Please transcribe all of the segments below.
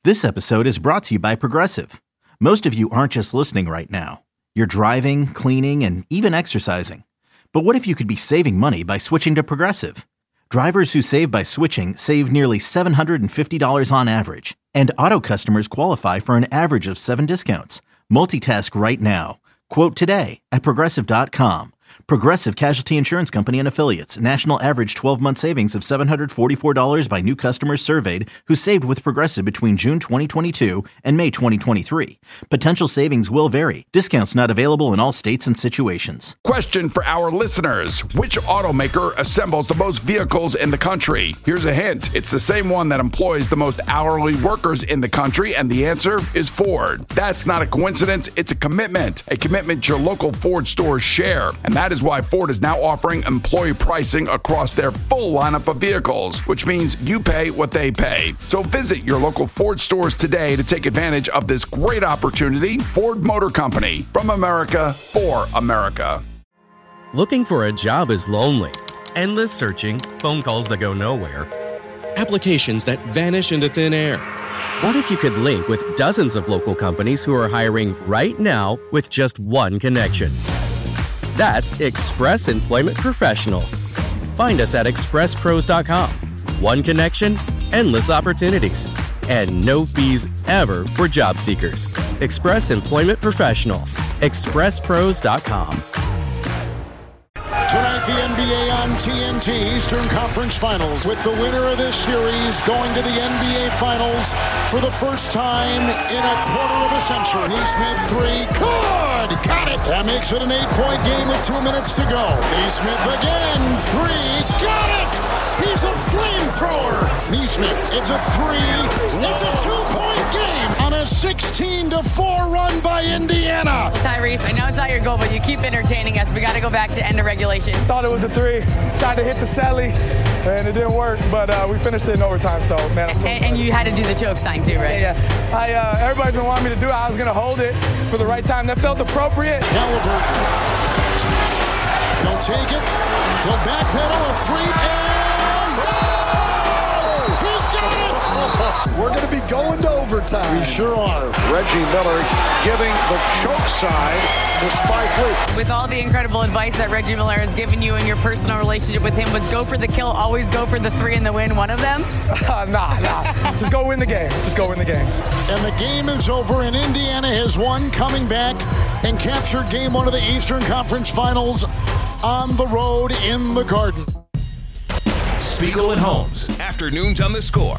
This episode is brought to you by Progressive. Most of you aren't just listening right now. You're driving, cleaning, and even exercising. But what if you could be saving money by switching to Progressive? Drivers who save by switching save nearly $750 on average. And auto customers qualify for an average of 7 discounts. Multitask right now. Quote today at Progressive.com. Progressive Casualty Insurance Company and Affiliates. National average 12-month savings of $744 by new customers surveyed who saved with Progressive between June 2022 and May 2023. Potential savings will vary. Discounts not available in all states and situations. Question for our listeners. Which automaker assembles the most vehicles in the country? Here's a hint. It's the same one that employs the most hourly workers in the country, and the answer is Ford. That's not a coincidence. It's a commitment your local Ford stores share. And that is why Ford is now offering employee pricing across their full lineup of vehicles, which means you pay what they pay. So visit your local Ford stores today to take advantage of this great opportunity. Ford Motor Company, from America for America. Looking for a job is lonely. Endless searching, phone calls that go nowhere, applications that vanish into thin air. What if you could link with dozens of local companies who are hiring right now with just one connection? That's Express Employment Professionals. Find us at expresspros.com. One connection, endless opportunities, and no fees ever for job seekers. Express Employment Professionals. expresspros.com. Tonight, the NBA on TNT Eastern Conference Finals, with the winner of this series going to the NBA Finals for the first time in a quarter of a century. Neesmith three, good, got it. That makes it an 8-point game with 2 minutes to go. Neesmith again, three, got it. He's a flamethrower. Neesmith, it's a three. It's a 2-point game on a 16-4 run by Indiana. Tyrese, I know it's not your goal, but you keep entertaining us. We got to go back to end of regulation. Thought it was a three. Tried to hit the Sally, and it didn't work, but we finished it in overtime, so, man. And you had to do the choke sign, too, right? Yeah. Everybody's been wanting me to do it. I was going to hold it for the right time. That felt appropriate. Halliburton. He'll take it. He'll backpedal a three, and he got it! We're going to be going to overtime. We sure are. Reggie Miller giving the choke sign to Spike Lee. With all the incredible advice that Reggie Miller has given you in your personal relationship with him, was go for the kill, always go for the three and the win one of them? Nah. Just go win the game. And the game is over, and Indiana has won, coming back and captured game one of the Eastern Conference Finals on the road in the Garden. Spiegel and Holmes, afternoons on The Score.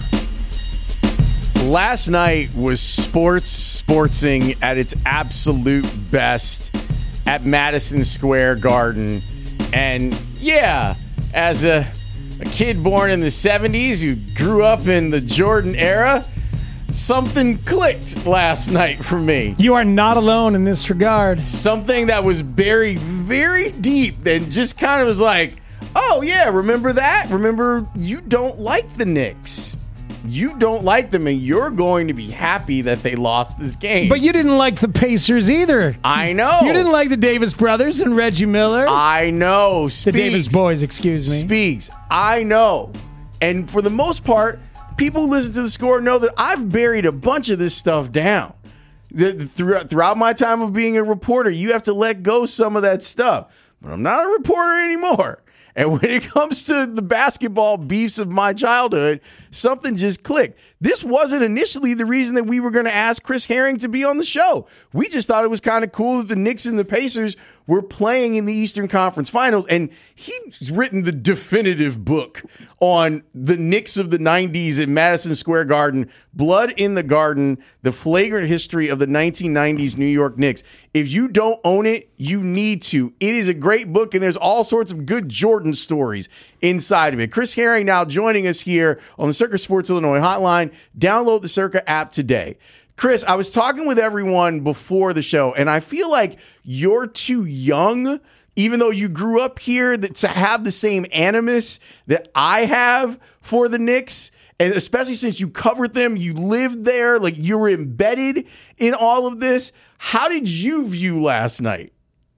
Last night was sportsing at its absolute best at Madison Square Garden. And yeah, as a kid born in the 70s who grew up in the Jordan era, something clicked last night for me. You are not alone in this regard. Something that was buried very deep and just kind of was like, oh yeah, remember that? Remember, you don't like the Knicks. You don't like them, and you're going to be happy that they lost this game. But you didn't like the Pacers either. I know. You didn't like the Davis brothers and Reggie Miller. I know. Speaks. The Davis boys, excuse me. Speaks. I know. And for the most part, people who listen to The Score know that I've buried a bunch of this stuff down. Throughout my time of being a reporter, you have to let go some of that stuff. But I'm not a reporter anymore. And when it comes to the basketball beefs of my childhood, something just clicked. This wasn't initially the reason that we were going to ask Chris Herring to be on the show. We just thought it was kind of cool that the Knicks and the Pacers were playing in the Eastern Conference Finals. And he's written the definitive book on the Knicks of the 90s at Madison Square Garden, Blood in the Garden, the flagrant history of the 1990s New York Knicks. If you don't own it, you need to. It is a great book, and there's all sorts of good Jordan stories inside of it. Chris Herring now joining us here on the Circa Sports Illinois hotline. Download the Circa app today. Chris, I was talking with everyone before the show, and I feel like you're too young, even though you grew up here, to have the same animus that I have for the Knicks. And especially since you covered them, you lived there, like you were embedded in all of this. How did you view last night?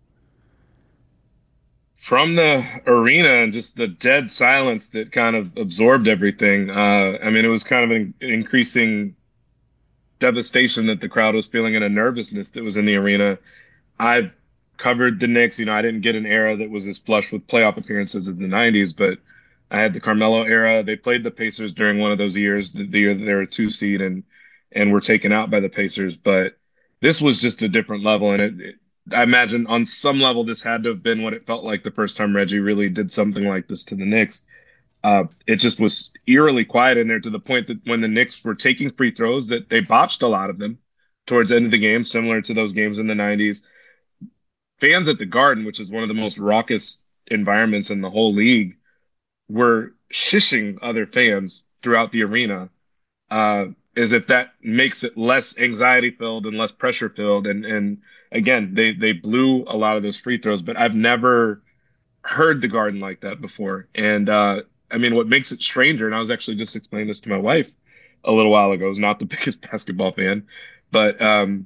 From the arena and just the dead silence that kind of absorbed everything. I mean, it was kind of an increasing devastation that the crowd was feeling and a nervousness that was in the arena. I've covered the Knicks. I didn't get an era that was as flush with playoff appearances as the 90s, but I had the Carmelo era. They played the Pacers during one of those years, the year that they were a 2 seed and were taken out by the Pacers. But this was just a different level. And I imagine on some level, this had to have been what it felt like the first time Reggie really did something like this to the Knicks. It just was eerily quiet in there to the point that when the Knicks were taking free throws, that they botched a lot of them towards the end of the game, similar to those games in the 90s. Fans at the Garden, which is one of the most raucous environments in the whole league, were shishing other fans throughout the arena, as if that makes it less anxiety-filled and less pressure-filled. And again, they blew a lot of those free throws, but I've never heard the Garden like that before. And what makes it stranger, and I was actually just explaining this to my wife a little while ago, is not the biggest basketball fan, but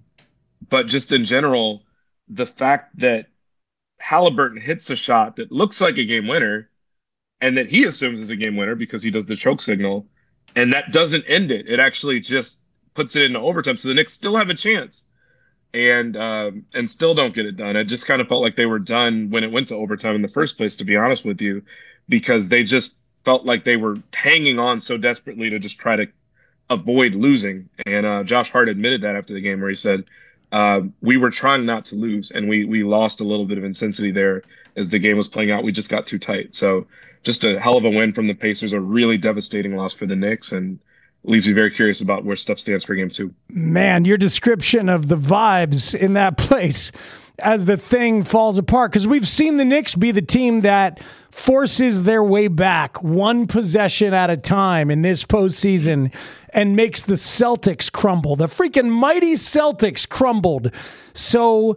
just in general, the fact that Halliburton hits a shot that looks like a game winner and that he assumes is a game winner because he does the choke signal, and that doesn't end it. It actually just puts it into overtime. So the Knicks still have a chance and still don't get it done. It just kind of felt like they were done when it went to overtime in the first place, to be honest with you, because they just felt like they were hanging on so desperately to just try to avoid losing. And Josh Hart admitted that after the game, where he said, we were trying not to lose, and we lost a little bit of intensity there as the game was playing out. We just got too tight. So just a hell of a win from the Pacers, a really devastating loss for the Knicks, and leaves me very curious about where stuff stands for game 2. Man, your description of the vibes in that place as the thing falls apart, because we've seen the Knicks be the team that forces their way back one possession at a time in this postseason and makes the Celtics crumble. The freaking mighty Celtics crumbled. So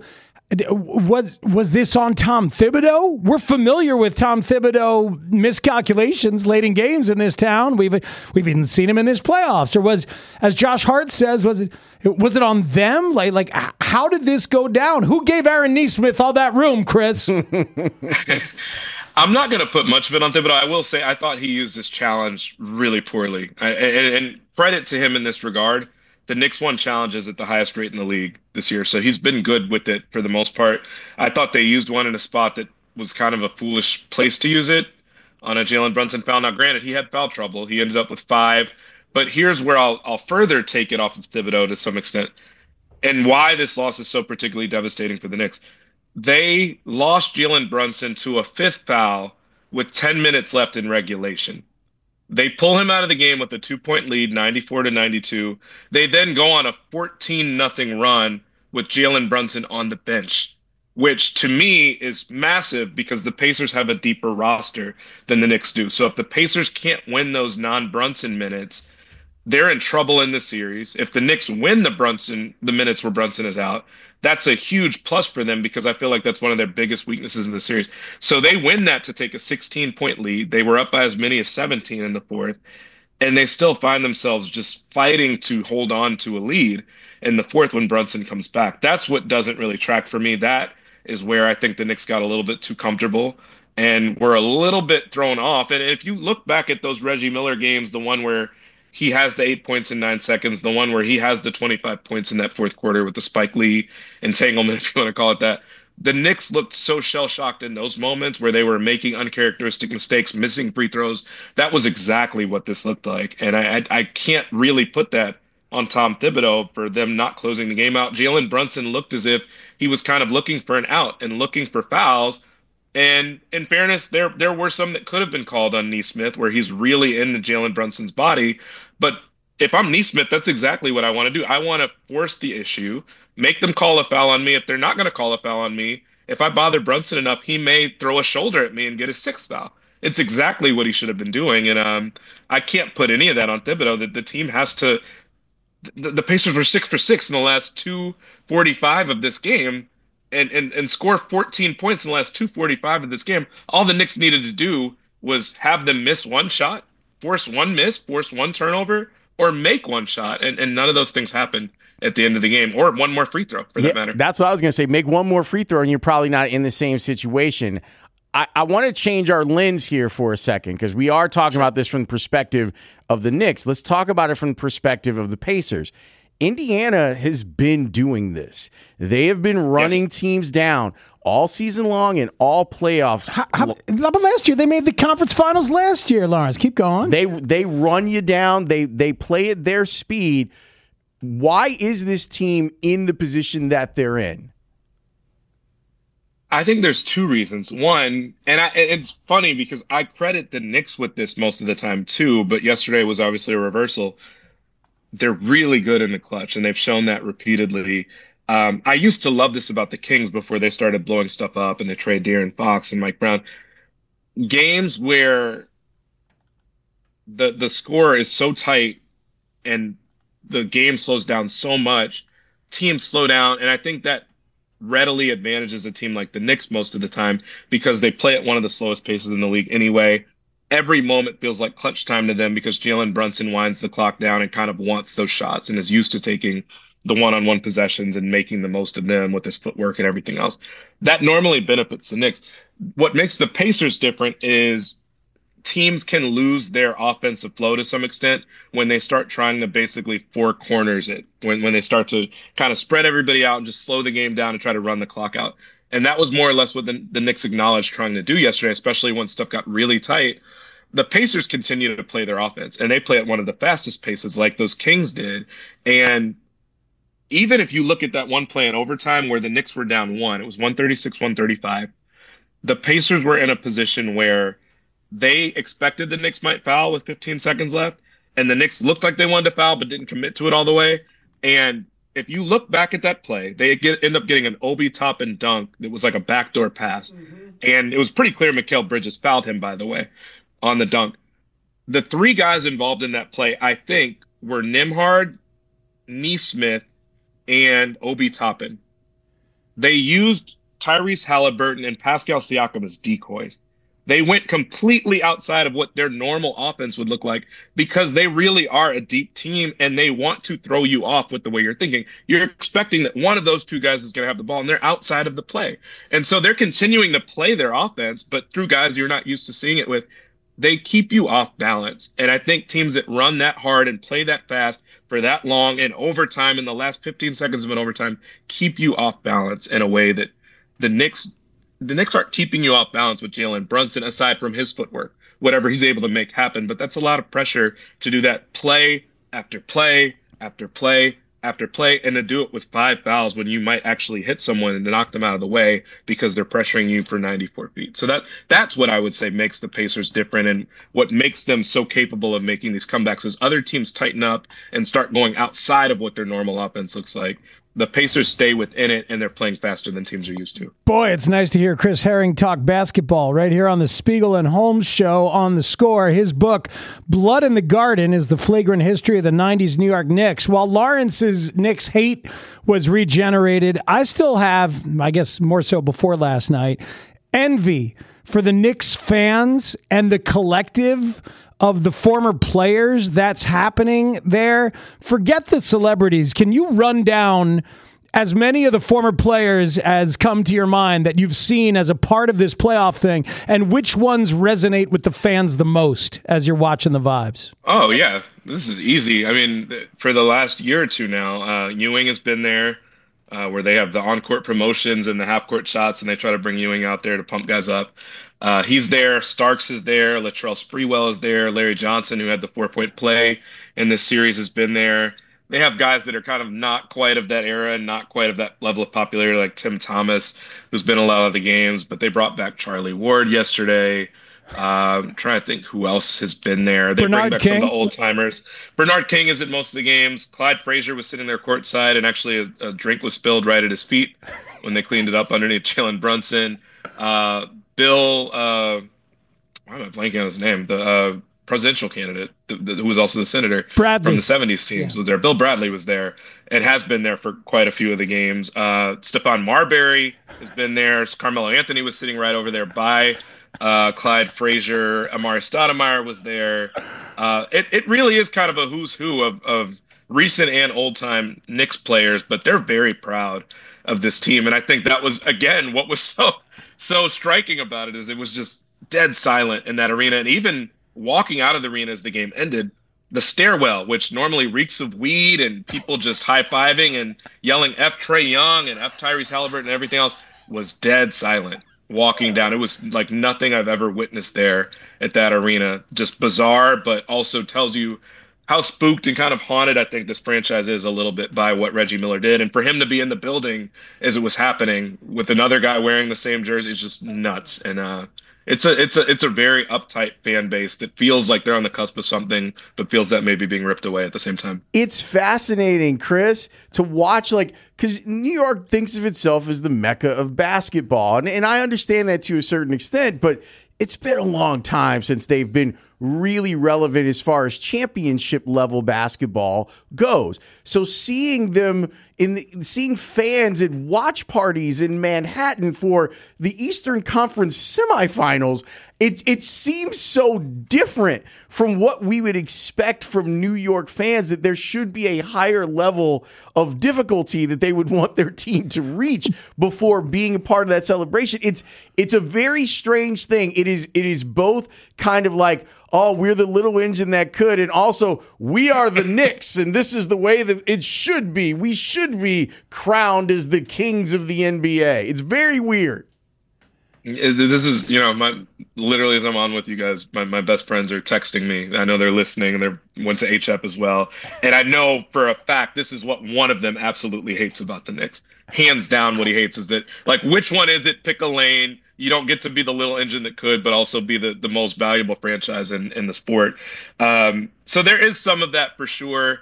was this on Tom Thibodeau? We're familiar with Tom Thibodeau miscalculations late in games in this town. We've even seen him in this playoffs. Or was, as Josh Hart says, was it on them? Like how did this go down? Who gave Aaron Nesmith all that room, Chris? I'm not going to put much of it on Thibodeau. I will say I thought he used this challenge really poorly. And credit to him in this regard. The Knicks won challenges at the highest rate in the league this year, so he's been good with it for the most part. I thought they used one in a spot that was kind of a foolish place to use it, on a Jalen Brunson foul. Now, granted, he had foul trouble. He ended up with 5. But here's where I'll further take it off of Thibodeau to some extent, and why this loss is so particularly devastating for the Knicks. They lost Jalen Brunson to a 5th foul with 10 minutes left in regulation. They pull him out of the game with a 2-point lead, 94-92. They then go on a 14-0 run with Jalen Brunson on the bench, which to me is massive because the Pacers have a deeper roster than the Knicks do. So if the Pacers can't win those non-Brunson minutes, they're in trouble in the series. If the Knicks win the minutes where Brunson is out, that's a huge plus for them because I feel like that's one of their biggest weaknesses in the series. So they win that to take a 16-point lead. They were up by as many as 17 in the 4th, and they still find themselves just fighting to hold on to a lead in the 4th when Brunson comes back. That's what doesn't really track for me. That is where I think the Knicks got a little bit too comfortable and were a little bit thrown off. And if you look back at those Reggie Miller games, the one where he has the 8 points in 9 seconds, the one where he has the 25 points in that 4th quarter with the Spike Lee entanglement, if you want to call it that. The Knicks looked so shell-shocked in those moments where they were making uncharacteristic mistakes, missing free throws. That was exactly what this looked like. And I can't really put that on Tom Thibodeau for them not closing the game out. Jalen Brunson looked as if he was kind of looking for an out and looking for fouls. And in fairness, there were some that could have been called on Nesmith where he's really into Jalen Brunson's body. But if I'm Nesmith, that's exactly what I want to do. I want to force the issue, make them call a foul on me. If they're not going to call a foul on me, if I bother Brunson enough, he may throw a shoulder at me and get his 6th foul. It's exactly what he should have been doing. And I can't put any of that on Thibodeau. That the team has to – the Pacers were 6 for 6 in the last 2:45 of this game. And score 14 points in the last 2:45 of this game. All the Knicks needed to do was have them miss one shot, force one miss, force one turnover, or make one shot. And none of those things happened at the end of the game, or one more free throw for that matter. That's what I was going to say. Make one more free throw, and you're probably not in the same situation. I want to change our lens here for a second because we are talking about this from the perspective of the Knicks. Let's talk about it from the perspective of the Pacers. Indiana has been doing this. They have been running teams down all season long and all playoffs. But last year they made the conference finals last year, Lawrence. Keep going. They run you down. They play at their speed. Why is this team in the position that they're in? I think there's two reasons. One, and it's funny because I credit the Knicks with this most of the time too, but yesterday was obviously a reversal. They're really good in the clutch, and they've shown that repeatedly. I used to love this about the Kings before they started blowing stuff up and they trade De'Aaron Fox and Mike Brown. Games where the score is so tight and the game slows down so much, teams slow down, and I think that readily advantages a team like the Knicks most of the time because they play at one of the slowest paces in the league anyway. Every moment feels like clutch time to them because Jalen Brunson winds the clock down and kind of wants those shots and is used to taking the one-on-one possessions and making the most of them with his footwork and everything else. That normally benefits the Knicks. What makes the Pacers different is teams can lose their offensive flow to some extent when they start trying to basically four corners it, when they start to kind of spread everybody out and just slow the game down and try to run the clock out. And that was more or less what the Knicks acknowledged trying to do yesterday, especially when stuff got really tight. The Pacers continue to play their offense, and they play at one of the fastest paces like those Kings did. And even if you look at that one play in overtime where the Knicks were down one, it was 136-135. The Pacers were in a position where they expected the Knicks might foul with 15 seconds left, and the Knicks looked like they wanted to foul but didn't commit to it all the way. And if you look back at that play, they end up getting an Obi Toppin dunk that was like a backdoor pass. Mm-hmm. And it was pretty clear Mikal Bridges fouled him, by the way, on the dunk. The three guys involved in that play, I think, were Nembhard, Nesmith, and Obi Toppin. They used Tyrese Halliburton and Pascal Siakam as decoys. They went completely outside of what their normal offense would look like because they really are a deep team and they want to throw you off with the way you're thinking. You're expecting that one of those two guys is going to have the ball and they're outside of the play. And so they're continuing to play their offense, but through guys you're not used to seeing it with, they keep you off balance. And I think teams that run that hard and play that fast for that long in overtime, in the last 15 seconds of an overtime, keep you off balance in a way that the Knicks aren't keeping you off balance with Jalen Brunson, aside from his footwork, whatever he's able to make happen. But that's a lot of pressure to do that play after play after play after play, and to do it with 5 fouls when you might actually hit someone and knock them out of the way because they're pressuring you for 94 feet. So that's what I would say makes the Pacers different, and what makes them so capable of making these comebacks is other teams tighten up and start going outside of what their normal offense looks like. The Pacers stay within it, and they're playing faster than teams are used to. Boy, it's nice to hear Chris Herring talk basketball right here on the Spiegel and Holmes show on The Score. His book, Blood in the Garden, is the flagrant history of the 90s New York Knicks. While Lawrence's Knicks hate was regenerated, I still have, I guess more so before last night, envy for the Knicks fans and the collective of the former players that's happening there. Forget the celebrities. Can you run down as many of the former players as come to your mind that you've seen as a part of this playoff thing, and which ones resonate with the fans the most as you're watching the vibes? Oh, yeah. This is easy. I mean, for the last year or two now, Ewing has been there, where they have the on-court promotions and the half-court shots, and they try to bring Ewing out there to pump guys up. He's there. Starks is there. Latrell Sprewell is there. Larry Johnson, who had the 4-point play in this series, has been there. They have guys that are kind of not quite of that era and not quite of that level of popularity, like Tim Thomas, who's been in a lot of the games. But they brought back Charlie Ward yesterday. I'm trying to think who else has been there. They bring back some of the old timers. Bernard King is at most of the games. Clyde Frazier was sitting there courtside, and actually a drink was spilled right at his feet when they cleaned it up underneath Jalen Brunson. Bill, why am I blanking on his name? The presidential candidate, who was also the senator Bradley. From the 70s teams, was there. Bill Bradley was there and has been there for quite a few of the games. Stephon Marbury has been there. Carmelo Anthony was sitting right over there by Clyde Frazier. Amari Stoudemire was there. It really is kind of a who's who of recent and old-time Knicks players, but they're very proud of this team. And I think that was, again, what was so striking about it is it was just dead silent in that arena. And even walking out of the arena as the game ended, the stairwell, which normally reeks of weed and people just high-fiving and yelling F Trae Young and F Tyrese Halliburton and everything else, was dead silent walking down. It was like nothing I've ever witnessed there at that arena. Just bizarre, but also tells you how spooked and kind of haunted I think this franchise is a little bit by what Reggie Miller did. And for him to be in the building as it was happening with another guy wearing the same jersey is just nuts. And it's a very uptight fan base that feels like they're on the cusp of something, but feels that maybe being ripped away at the same time. It's fascinating, Chris, to watch, like, because New York thinks of itself as the mecca of basketball. And I understand that to a certain extent, but it's been a long time since they've been really relevant as far as championship level basketball goes. So seeing them seeing fans at watch parties in Manhattan for the Eastern Conference semifinals, it seems so different from what we would expect from New York fans, that there should be a higher level of difficulty that they would want their team to reach before being a part of that celebration. It's a very strange thing. It is both kind of like, oh, we're the little engine that could, and also we are the Knicks, and this is the way that it should be. We should be crowned as the kings of the NBA. It's very weird. This is, literally as I'm on with you guys, my best friends are texting me. I know they're listening, and they went to HF as well. And I know for a fact this is what one of them absolutely hates about the Knicks. Hands down, what he hates is that, like, which one is it? Pick a lane. You don't get to be the little engine that could, but also be the most valuable franchise in the sport. So there is some of that for sure.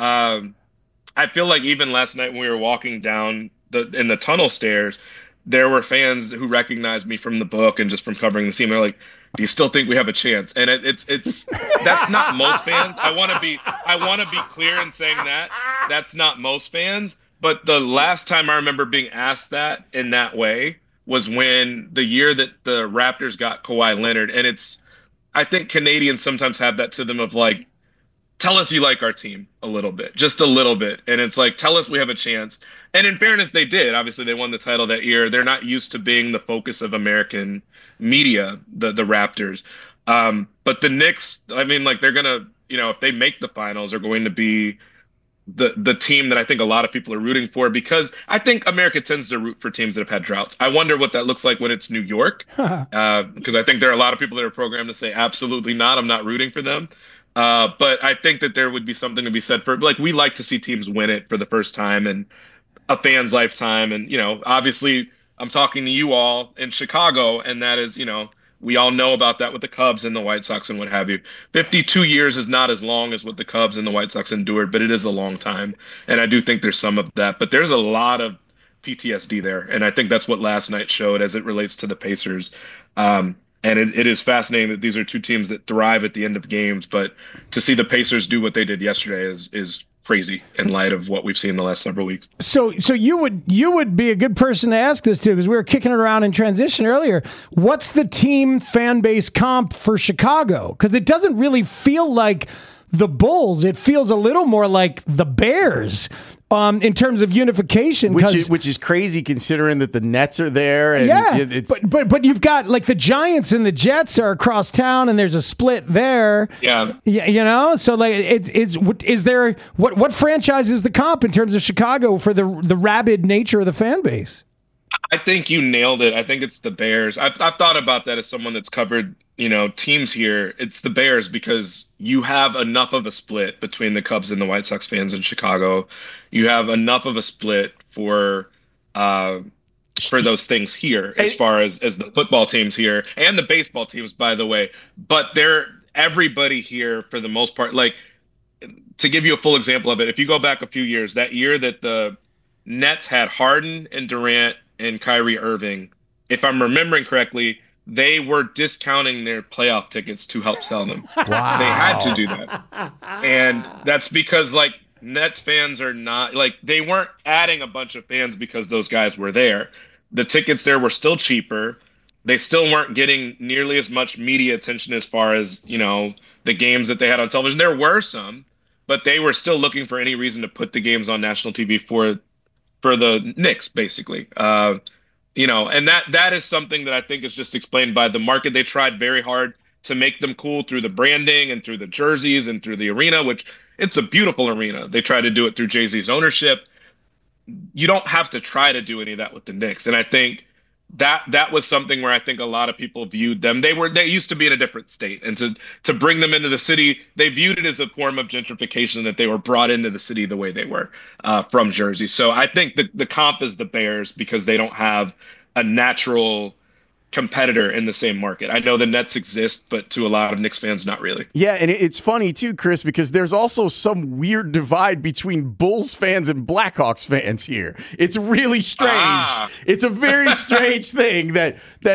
I feel like even last night when we were walking down in the tunnel stairs, there were fans who recognized me from the book and just from covering the team. They're like, "Do you still think we have a chance?" And it's that's not most fans. I want to be clear in saying that that's not most fans. But the last time I remember being asked that in that way was when the year that the Raptors got Kawhi Leonard. And I think Canadians sometimes have that to them of like, tell us you like our team a little bit, just a little bit. And it's like, tell us we have a chance. And in fairness, they did. Obviously, they won the title that year. They're not used to being the focus of American media, the Raptors. But the Knicks, I mean, like, they're going to, if they make the finals, are going to be the team that I think a lot of people are rooting for, because I think America tends to root for teams that have had droughts. I wonder what that looks like when it's New York, because I think there are a lot of people that are programmed to say, absolutely not, I'm not rooting for them. But I think that there would be something to be said for, like, we like to see teams win it for the first time in a fan's lifetime. And, obviously I'm talking to you all in Chicago, and that is, we all know about that with the Cubs and the White Sox and what have you. 52 years is not as long as what the Cubs and the White Sox endured, but it is a long time. And I do think there's some of that, but there's a lot of PTSD there. And I think that's what last night showed as it relates to the Pacers. And it is fascinating that these are two teams that thrive at the end of games, but to see the Pacers do what they did yesterday is crazy in light of what we've seen the last several weeks. So you would be a good person to ask this to, because we were kicking it around in transition earlier. What's the team fan base comp for Chicago? Because it doesn't really feel like the Bulls. It feels a little more like the Bears in terms of unification, which is crazy considering that the Nets are there. And yeah, but you've got, like, the Giants and the Jets are across town, and there's a split there. Yeah, so like, is there what franchise is the comp in terms of Chicago for the rabid nature of the fan base? I think you nailed it. I think it's the Bears. I've thought about that as someone that's covered, teams here. It's the Bears, because you have enough of a split between the Cubs and the White Sox fans in Chicago. You have enough of a split for those things here, as far as the football teams here and the baseball teams, by the way. But everybody here, for the most part, like, to give you a full example of it, if you go back a few years, that year that the Nets had Harden and Durant and Kyrie Irving, if I'm remembering correctly, they were discounting their playoff tickets to help sell them. Wow. They had to do that. And that's because, like, Nets fans are not, like, they weren't adding a bunch of fans because those guys were there. The tickets there were still cheaper. They still weren't getting nearly as much media attention as far as, the games that they had on television. There were some, but they were still looking for any reason to put the games on national TV for the Knicks, basically. And that is something that I think is just explained by the market. They tried very hard to make them cool through the branding and through the jerseys and through the arena, which it's a beautiful arena. They try to do it through Jay-Z's ownership. You don't have to try to do any of that with the Knicks. And I think that was something where I think a lot of people viewed them. They used to be in a different state, and to bring them into the city, they viewed it as a form of gentrification, that they were brought into the city the way they were from Jersey. So I think the comp is the Bears because they don't have a natural competitor in the same market. I know the Nets exist, but to a lot of Knicks fans, not really. Yeah, and it's funny too, Chris, because there's also some weird divide between Bulls fans and Blackhawks fans here. It's really strange. It's a very strange thing that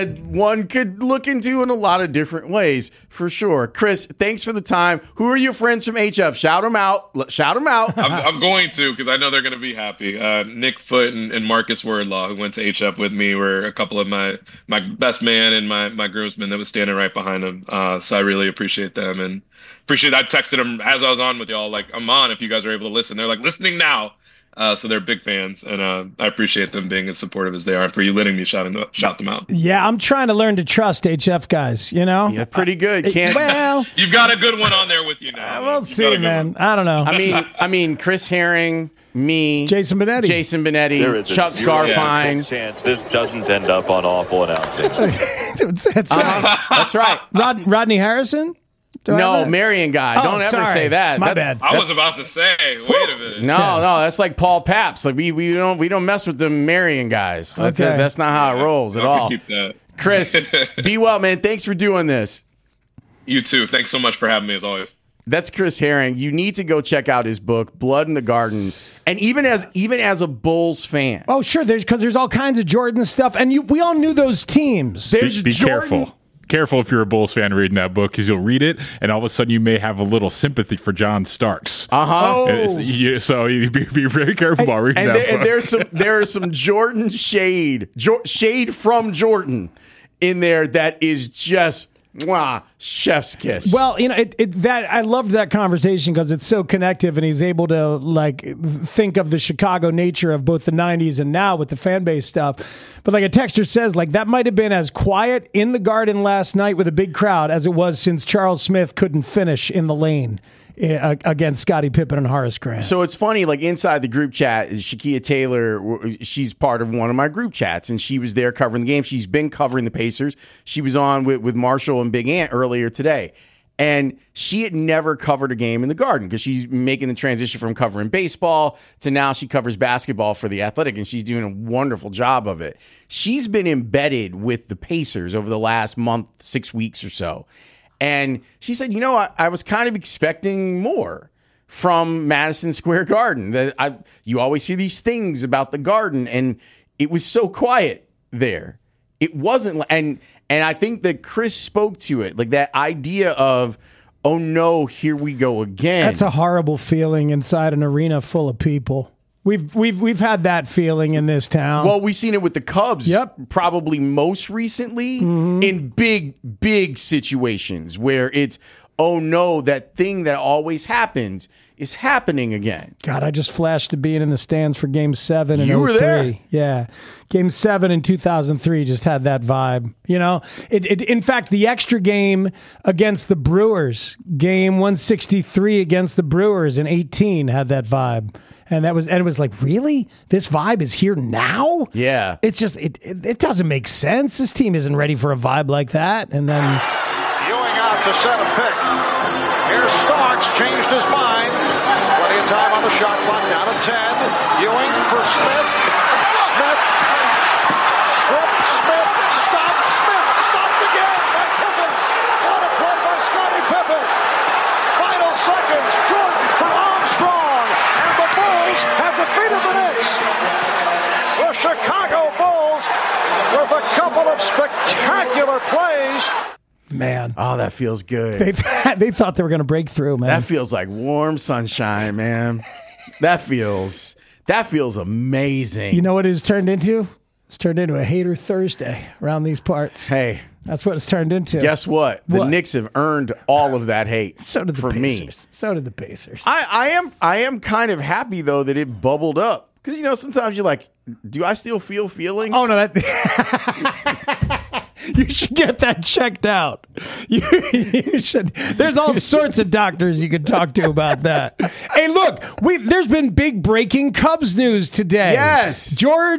one could look into in a lot of different ways, for sure. Chris, thanks for the time. Who are your friends from HF? Shout them out. Shout them out. I'm going to, because I know they're going to be happy. Nick Foote and Marcus Wordlaw, who went to HF with me, were a couple of my best man and my groomsman that was standing right behind him. So I really appreciate them and appreciate. I texted them as I was on with y'all, like, I'm on if you guys are able to listen. They're like, listening now. So they're big fans, and I appreciate them being as supportive as they are, and for you letting me shout them out. Yeah, I'm trying to learn to trust HF guys, you know? Yeah, pretty good. Well, you've got a good one on there with you now. We'll see, man. I don't know. I mean, Chris Herring, me, Jason Benetti, there is Chuck Scarfine. Chance this doesn't end up on awful announcing. That's right. That's right. Rodney Harrison? No, Marion guy. Don't ever say that. My bad. I was about to say, wait a minute. No, that's like Paul Pabst. Like we don't mess with the Marion guys. That's not how it rolls at all. Keep that. Chris, be well, man. Thanks for doing this. You too. Thanks so much for having me, as always. That's Chris Herring. You need to go check out his book, Blood in the Garden. And even as a Bulls fan. Oh, sure. Because there's all kinds of Jordan stuff. And we all knew those teams. Be careful. Careful if you're a Bulls fan reading that book, because you'll read it, and all of a sudden you may have a little sympathy for John Starks. So you be very careful about reading that book. And there is some Jordan shade from Jordan in there that is just chef's kiss. Well, that I loved that conversation because it's so connective, and he's able to think of the Chicago nature of both the 90s and now with the fan base stuff. But like a texter says, that might have been as quiet in the Garden last night with a big crowd as it was since Charles Smith couldn't finish in the lane against Scottie Pippen and Horace Grant. So it's funny, inside the group chat is Shaquia Taylor. She's part of one of my group chats, and she was there covering the game. She's been covering the Pacers. She was on with Marshall and Big Ant earlier today. And she had never covered a game in the Garden because she's making the transition from covering baseball to now she covers basketball for The Athletic, and she's doing a wonderful job of it. She's been embedded with the Pacers over the last month, 6 weeks or so. And she said, I was kind of expecting more from Madison Square Garden. You always hear these things about the Garden, and it was so quiet there. It wasn't, and I think that Chris spoke to it, that idea of, oh no, here we go again. That's a horrible feeling inside an arena full of people. We've had that feeling in this town. Well, we've seen it with the Cubs. Yep. Probably most recently in big situations where it's, oh no, that thing that always happens is happening again. God, I just flashed to being in the stands for Game 7 in 2003. You were there? Yeah. Game 7 in 2003 just had that vibe. In fact, the extra game against the Brewers, Game 163 against the Brewers in 18 had that vibe. And it was like, really? This vibe is here now? Yeah. It's just, it doesn't make sense. This team isn't ready for a vibe like that. And then Ewing out to set a pick. Here's Starks, changed his mind. Plenty of time on the shot clock, down to 10. Ewing for Smith. Smith. Stopped again by Pippen. What a play by Scottie Pippen. Final seconds, Jordan for Armstrong. And the Bulls have defeated the Knicks. The Chicago Bulls with a couple of spectacular plays. Man. Oh, that feels good. They thought they were going to break through, man. That feels like warm sunshine, man. That feels amazing. You know what it's turned into? It's turned into a hater Thursday around these parts. Hey. That's what it's turned into. Guess what? The Knicks have earned all of that hate. So did the Pacers. Me. So did the Pacers. I am kind of happy though that it bubbled up. Because sometimes you're like, do I still feel feelings? Oh no, You should get that checked out. You should. There's all sorts of doctors you could talk to about that. Hey, look, there's been big breaking Cubs news today. Yes.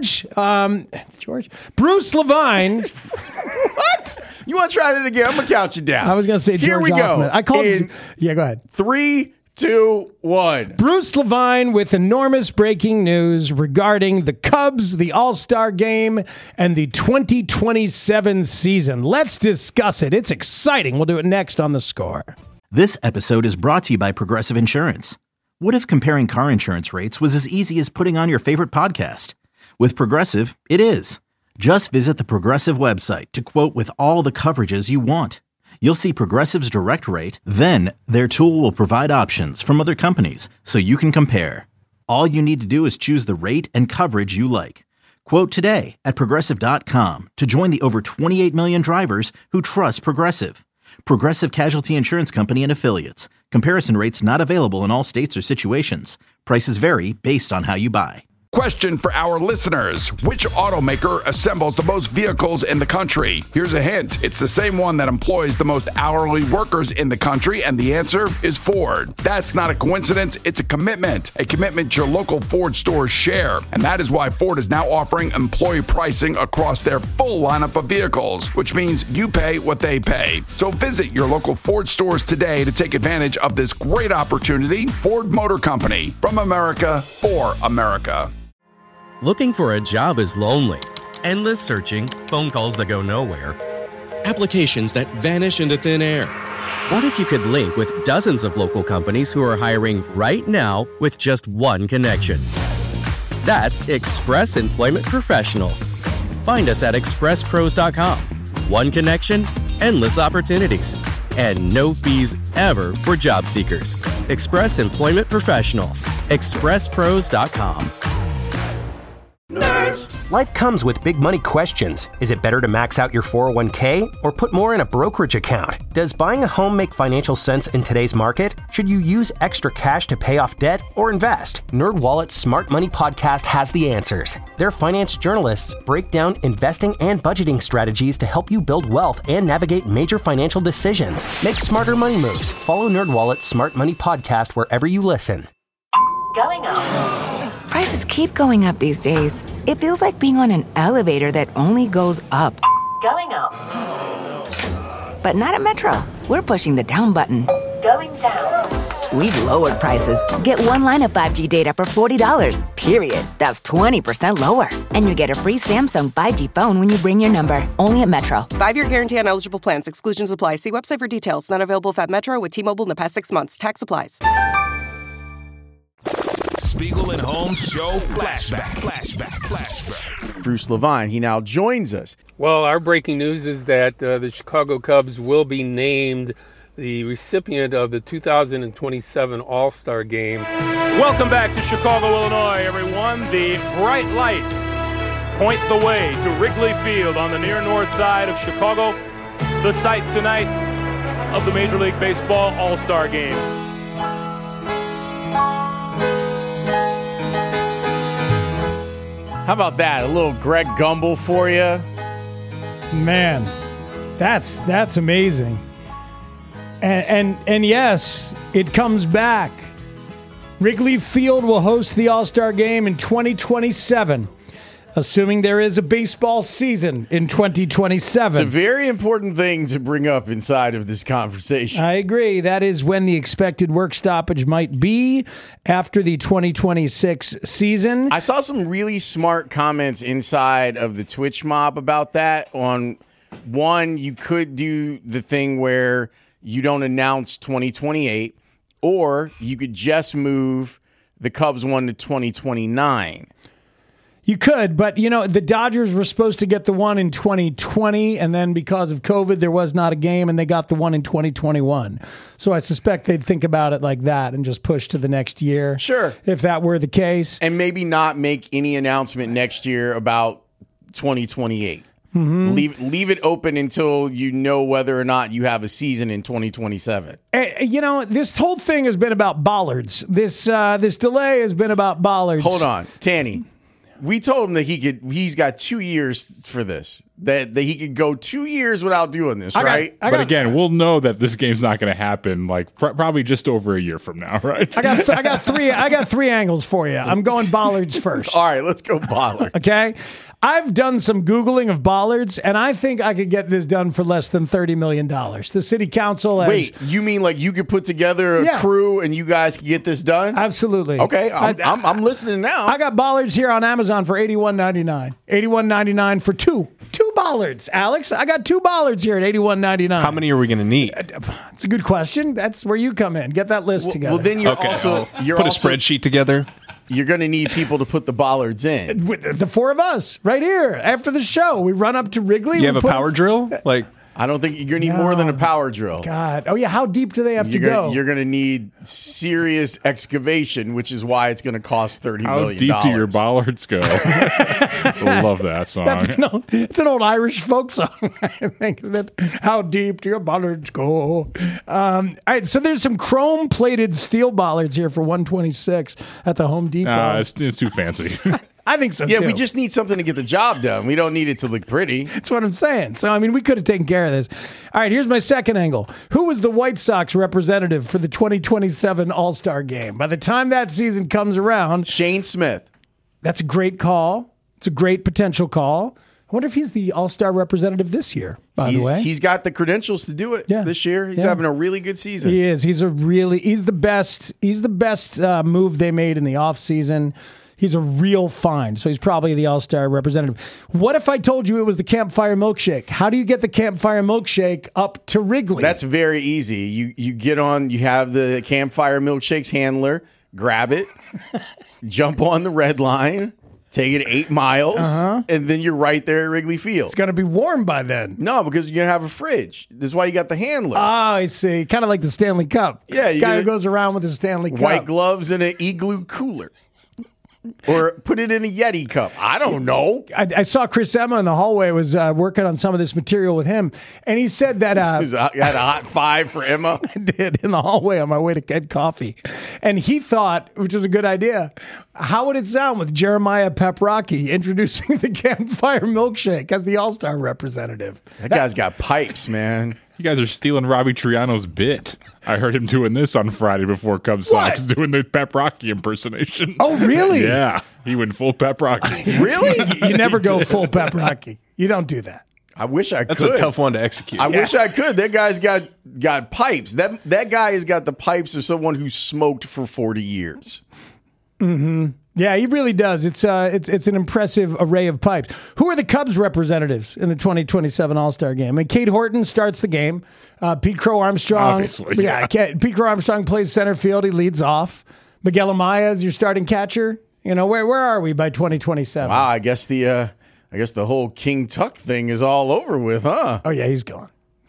Bruce Levine. What? You want to try that again? I'm going to count you down. I was going to say Here George we Hoffman. go. I called you. Yeah, go ahead. 3, 2, 1. Bruce Levine with enormous breaking news regarding the Cubs, the All-Star Game, and the 2027 season. Let's discuss it. It's exciting. We'll do it next on The Score. This episode is brought to you by Progressive Insurance. What if comparing car insurance rates was as easy as putting on your favorite podcast? With Progressive, it is. Just visit the Progressive website to quote with all the coverages you want. You'll see Progressive's direct rate, then their tool will provide options from other companies so you can compare. All you need to do is choose the rate and coverage you like. Quote today at Progressive.com to join the over 28 million drivers who trust Progressive. Progressive Casualty Insurance Company and Affiliates. Comparison rates not available in all states or situations. Prices vary based on how you buy. Question for our listeners. Which automaker assembles the most vehicles in the country? Here's a hint. It's the same one that employs the most hourly workers in the country, and the answer is Ford. That's not a coincidence. It's a commitment your local Ford stores share. And that is why Ford is now offering employee pricing across their full lineup of vehicles, which means you pay what they pay. So visit your local Ford stores today to take advantage of this great opportunity. Ford Motor Company, from America for America. Looking for a job is lonely. Endless searching, phone calls that go nowhere, applications that vanish into thin air. What if you could link with dozens of local companies who are hiring right now with just one connection? That's Express Employment Professionals. Find us at expresspros.com. One connection, endless opportunities, and no fees ever for job seekers. Express Employment Professionals. expresspros.com. Nerds. Life comes with big money questions. Is it better to max out your 401k or put more in a brokerage account? Does buying a home make financial sense in today's market? Should you use extra cash to pay off debt or invest? NerdWallet's Smart Money Podcast has the answers. Their finance journalists break down investing and budgeting strategies to help you build wealth and navigate major financial decisions. Make smarter money moves. Follow NerdWallet's Smart Money Podcast wherever you listen. Going up. Prices keep going up these days. It feels like being on an elevator that only goes up. Going up. But not at Metro. We're pushing the down button. Going down. We've lowered prices. Get one line of 5G data for $40, period. That's 20% lower. And you get a free Samsung 5G phone when you bring your number. Only at Metro. 5-year guarantee on eligible plans. Exclusions apply. See website for details. Not available at Metro with T-Mobile in the past 6 months. Tax applies. Spiegel and Holmes Show Flashback. Bruce Levine, he now joins us. Well, our breaking news is that the Chicago Cubs will be named the recipient of the 2027 All-Star Game. Welcome back to Chicago, Illinois, everyone. The bright lights point the way to Wrigley Field on the near north side of Chicago, the site tonight of the Major League Baseball All-Star Game. How about that? A little Greg Gumbel for you. Man, that's amazing. And yes, it comes back. Wrigley Field will host the All-Star Game in 2027, assuming there is a baseball season in 2027. It's a very important thing to bring up inside of this conversation. I agree. That is when the expected work stoppage might be after the 2026 season. I saw some really smart comments inside of the Twitch mob about that. On one, you could do the thing where you don't announce 2028, or you could just move the Cubs one to 2029. You could, but, the Dodgers were supposed to get the one in 2020, and then because of COVID, there was not a game, and they got the one in 2021. So I suspect they'd think about it like that and just push to the next year. Sure. If that were the case. And maybe not make any announcement next year about 2028. Mm-hmm. Leave it open until you know whether or not you have a season in 2027. This whole thing has been about bollards. This delay has been about bollards. Hold on, Tanny. We told him that he's got 2 years for this. that he could go 2 years without doing this, right? But again, we'll know that this game's not going to happen like probably just over a year from now, right? I got three angles for you. I'm going bollards first. All right, let's go bollards. Okay. I've done some Googling of bollards, and I think I could get this done for less than $30 million. The city council has... Wait, you mean like you could put together a crew and you guys could get this done? Absolutely. Okay, I'm listening now. I got bollards here on Amazon for $81.99. $81.99 for two bollards, Alex. I got 2 bollards here at $81.99. How many are we going to need? It's a good question. That's where you come in. Get that list together. Well, then you're put also a spreadsheet together. You're going to need people to put the bollards in. The 4 of us right here after the show. We run up to Wrigley. You have a power drill? Like, I don't think you're going to need more than a power drill. God. Oh, yeah. How deep do they have to go? You're going to need serious excavation, which is why it's going to cost $30 million. How deep do your bollards go? I love that song. It's an old Irish folk song, I think, isn't it? How deep do your bollards go? All right, so there's some chrome-plated steel bollards here for $126 at the Home Depot. It's too fancy. I think so, too. Yeah, we just need something to get the job done. We don't need it to look pretty. That's what I'm saying. So, I mean, we could have taken care of this. All right, here's my second angle. Who was the White Sox representative for the 2027 All-Star Game? By the time that season comes around... Shane Smith. That's a great call. It's a great potential call. I wonder if he's the All-Star representative this year, by the way. He's got the credentials to do it this year. He's having a really good season. He is. He's the best. He's the best move they made in the offseason. He's a real find, so he's probably the All-Star representative. What if I told you it was the Campfire Milkshake? How do you get the Campfire Milkshake up to Wrigley? That's very easy. You get on, you have the Campfire Milkshake's handler, grab it, jump on the red line, take it 8 miles, and then you're right there at Wrigley Field. It's going to be warm by then. No, because you're going to have a fridge. This is why you got the handler. Oh, I see. Kind of like the Stanley Cup. Yeah. Guy who goes around with the Stanley Cup. White gloves and an Igloo cooler. Or put it in a Yeti cup. I don't know. I saw Chris Emma in the hallway, was working on some of this material with him, and he said that... you had a hot 5 for Emma? I did, in the hallway on my way to get coffee. And he thought, which was a good idea, how would it sound with Jeremiah Paprocki introducing the Campfire Milkshake as the All-Star representative? That guy's got pipes, man. You guys are stealing Robbie Triano's bit. I heard him doing this on Friday before Cubs Sox, doing the Pep Rocky impersonation. Oh, really? Yeah. He went full Pep Rocky. Really? You never go full Pep Rocky. You don't do that. I wish I could. That's a tough one to execute. I wish I could. That guy's got pipes. That guy has got the pipes of someone who smoked for 40 years. Mm-hmm. Yeah, he really does. It's an impressive array of pipes. Who are the Cubs representatives in the 2027 All-Star Game? I mean, Kate Horton starts the game. Pete Crow Armstrong. Obviously. Yeah, Pete Crow Armstrong plays center field. He leads off. Miguel Amaya is your starting catcher. You know, where are we by 2027? Wow, I guess the whole King Tuck thing is all over with, huh? Oh, yeah, he's gone.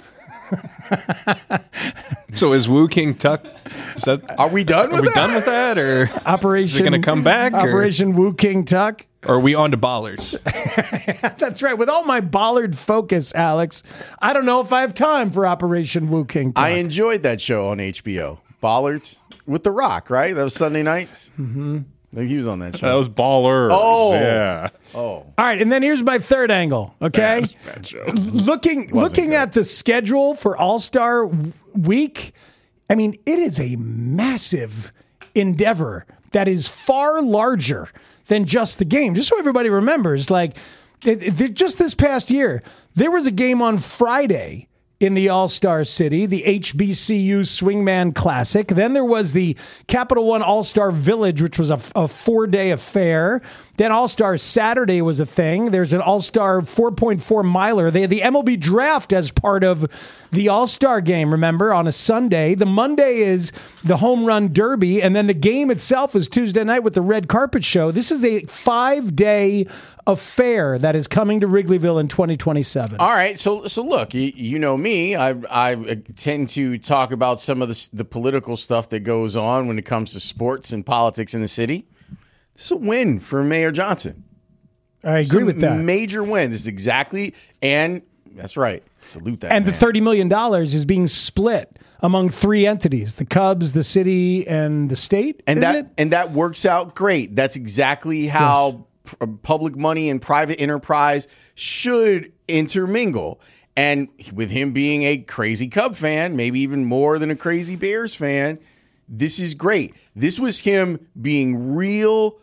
So is Woo King Tuck? Are we done with that? Are we done with that, or Operation? Is it going to come back? Operation Woo King Tuck. Or are we on to Bollards? That's right. With all my Ballard focus, Alex, I don't know if I have time for Operation Woo King Tuck. I enjoyed that show on HBO, Ballards with The Rock. Right? That was Sunday nights. Mm-hmm. I think he was on that show. That was Ballers. Oh, yeah. Oh, all right. And then here's my third angle. Okay, bad show. Looking at the schedule for All-Star Week, I mean, it is a massive endeavor that is far larger than just the game. Just so everybody remembers, like just this past year, there was a game on Friday in the All-Star City, the HBCU Swingman Classic. Then there was the Capital One All-Star Village, which was a 4-day affair. Then All-Star Saturday was a thing. There's an All-Star 4.4 miler. They had the MLB Draft as part of the All-Star Game, remember, on a Sunday. The Monday is the Home Run Derby, and then the game itself is Tuesday night with the Red Carpet Show. This is a 5-day affair that is coming to Wrigleyville in 2027. All right, so look, you know me, I tend to talk about some of the political stuff that goes on when it comes to sports and politics in the city. This is a win for Mayor Johnson. I agree with that. Major win. This is exactly, and that's right. Salute that. And man. the $30 million is being split among 3 entities: the Cubs, the city, and the state. And that works out great. That's exactly how public money and private enterprise should intermingle. And with him being a crazy Cub fan, maybe even more than a crazy Bears fan, this is great. This was him being real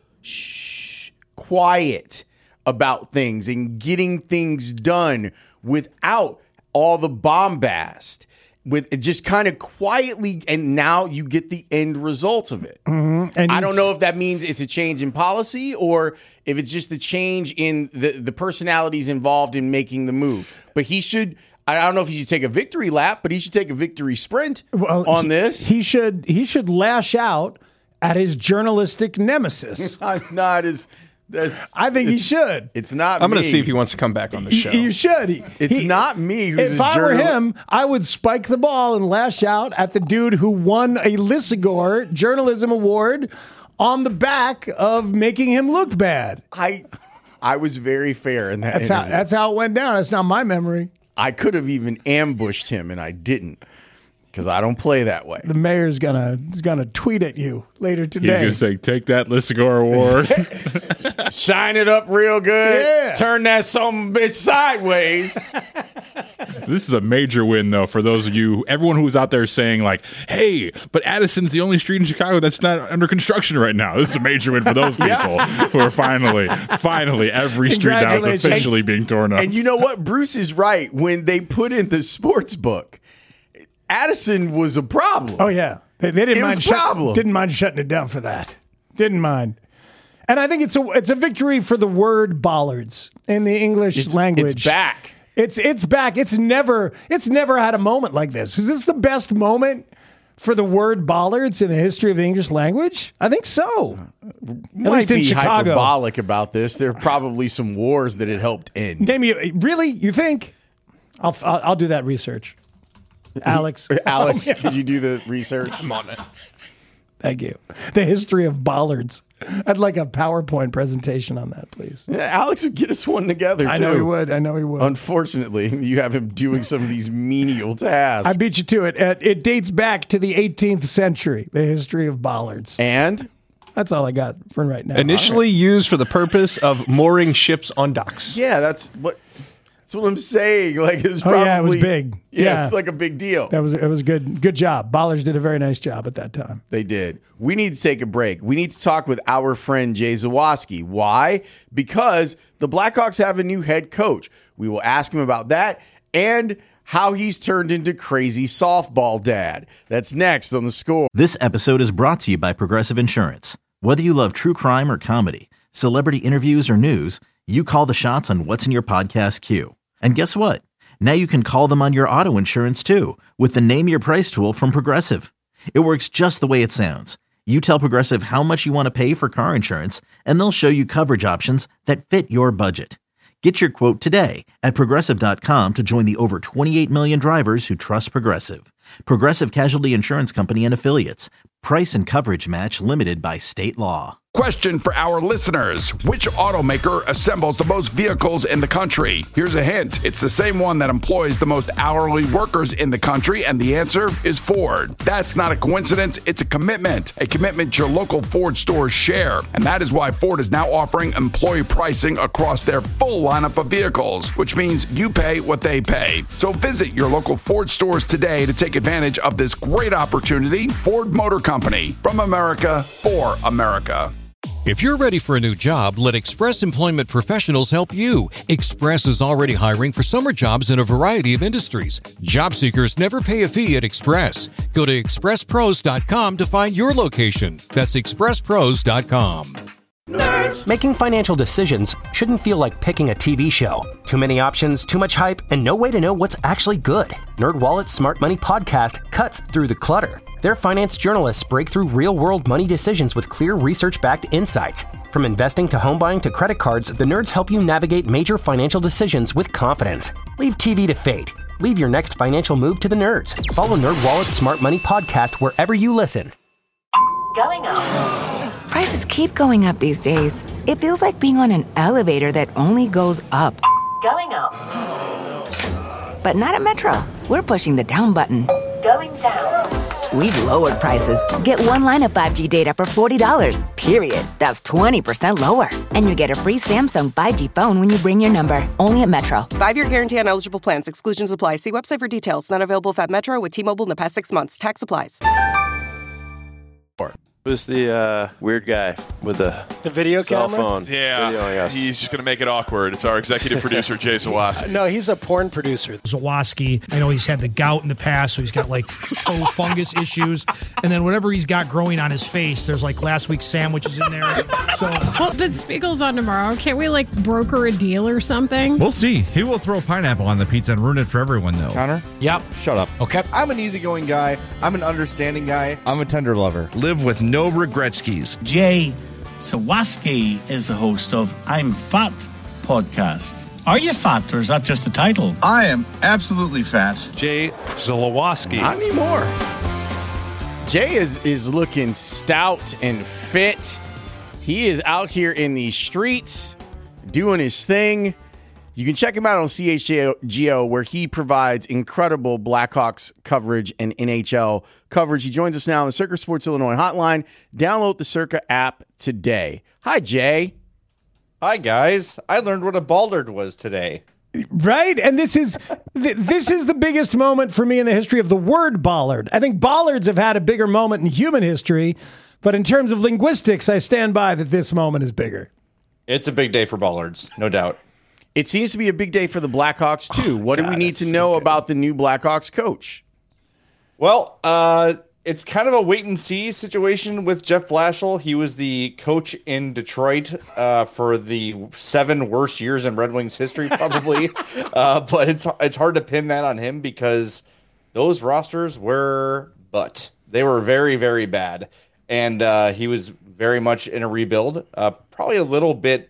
quiet about things and getting things done without all the bombast, with just kind of quietly, and now you get the end result of it. Mm-hmm. And I don't know if that means it's a change in policy or if it's just the change in the personalities involved in making the move. But he should, I don't know if he should take a victory lap, but he should take a victory sprint on this. He should lash out at his journalistic nemesis. I think he should. It's not I'm going me. to see if he wants to come back on the show. You should. It's not me who's his If I were him, I would spike the ball and lash out at the dude who won a Lissagore Journalism Award on the back of making him look bad. I was very fair in that interview. That's how it went down. That's not my memory. I could have even ambushed him, and I didn't. Because I don't play that way. The mayor's gonna tweet at you later today. He's gonna say, "Take that Lissagore award, shine it up real good, yeah. Turn that some bitch sideways." This is a major win, though, for those of you, everyone who's out there saying like, "Hey, but Addison's the only street in Chicago that's not under construction right now." This is a major win for those people who are finally, every street now is officially being torn up. And you know what? Bruce is right. When they put in the sports book, Addison was a problem. Oh yeah, they didn't mind shutting it down for that. Didn't mind. And I think it's a victory for the word bollards in the English language. It's back. It's back. It's never had a moment like this. Is this the best moment for the word bollards in the history of the English language? I think so. Might least in be Chicago. hyperbolic about this. There are probably some wars that it helped end. Really? You think? I'll do that research. Alex, could you do the research? I'm on it. Thank you. The history of bollards. I'd like a PowerPoint presentation on that, please. Yeah, Alex would get us one together, too. I know he would. Unfortunately, you have him doing some of these menial tasks. I beat you to it. It dates back to the 18th century, the history of bollards. And? That's all I got for right now. Initially used for the purpose of mooring ships on docks. Yeah, that's what I'm saying. Like, it's probably, it was big. Yeah, it's like a big deal. It was good. Good job. Bollards did a very nice job at that time. They did. We need to take a break. We need to talk with our friend Jay Zawaski. Why? Because the Blackhawks have a new head coach. We will ask him about that and how he's turned into crazy softball dad. That's next on The Score. This episode is brought to you by Progressive Insurance. Whether you love true crime or comedy, celebrity interviews or news, you call the shots on what's in your podcast queue. And guess what? Now you can call them on your auto insurance too with the Name Your Price tool from Progressive. It works just the way it sounds. You tell Progressive how much you want to pay for car insurance, and they'll show you coverage options that fit your budget. Get your quote today at Progressive.com to join the over 28 million drivers who trust Progressive. Progressive Casualty Insurance Company and Affiliates. Price and coverage match limited by state law. Question for our listeners. Which automaker assembles the most vehicles in the country? Here's a hint. It's the same one that employs the most hourly workers in the country, and the answer is Ford. That's not a coincidence. It's a commitment your local Ford stores share. And that is why Ford is now offering employee pricing across their full lineup of vehicles, which means you pay what they pay. So visit your local Ford stores today to take advantage of this great opportunity. Ford Motor Company, from America for America. If you're ready for a new job, let Express Employment Professionals help you. Express is already hiring for summer jobs in a variety of industries. Job seekers never pay a fee at Express. Go to expresspros.com to find your location. That's expresspros.com. Nerds. Making financial decisions shouldn't feel like picking a TV show. Too many options, too much hype, and no way to know what's actually good. NerdWallet's Smart Money Podcast cuts through the clutter. Their finance journalists break through real-world money decisions with clear research-backed insights. From investing to home buying to credit cards, the nerds help you navigate major financial decisions with confidence. Leave TV to fate. Leave your next financial move to the nerds. Follow NerdWallet's Smart Money Podcast wherever you listen. Going up. Prices keep going up these days. It feels like being on an elevator that only goes up. Going up. But not at Metro. We're pushing the down button. Going down. we've lowered prices. Get one line of 5G data for $40, period. That's 20% lower. And you get a free Samsung 5G phone when you bring your number. Only at Metro. 5-year guarantee on eligible plans. Exclusions apply. See website for details. Not available at Metro with T-Mobile in the past 6 months. Tax applies. Who's the weird guy with the video cell camera? phone? Yeah, videoing us? He's just going to make it awkward. It's our executive producer, Jay Zawaski. No, he's a porn producer. Zawaski, I know he's had the gout in the past, so he's got like fungus issues. And then whatever he's got growing on his face, there's like last week's sandwiches in there. So, well, but Spiegel's on tomorrow. Can't we like broker a deal or something? We'll see. He will throw pineapple on the pizza and ruin it for everyone, though. Connor? Yep. Shut up. Okay. I'm an easygoing guy. I'm an understanding guy. I'm a tender lover. Live with no Regretskis. Jay Zawaski is the host of I'm Fat podcast. Are you fat, or is that just the title? I am absolutely fat. Jay Zawaski. Not anymore. Jay is looking stout and fit. He is out here in the streets doing his thing. You can check him out on CHGO, where he provides incredible Blackhawks coverage and NHL coverage. He joins us now on the Circa Sports Illinois hotline. Download the Circa app today. Hi, Jay. Hi, guys. I learned what a ballard was today. Right? And this is the biggest moment for me in the history of the word bollard. I think bollards have had a bigger moment in human history, but in terms of linguistics, I stand by that this moment is bigger. It's a big day for bollards, no doubt. It seems to be a big day for the Blackhawks, too. What do we need to know about the new Blackhawks coach? Well, it's kind of a wait-and-see situation with Jeff Blashill. He was the coach in Detroit for the 7 worst years in Red Wings history, probably. But it's hard to pin that on him because those rosters were they were very, very bad. And he was very much in a rebuild, probably a little bit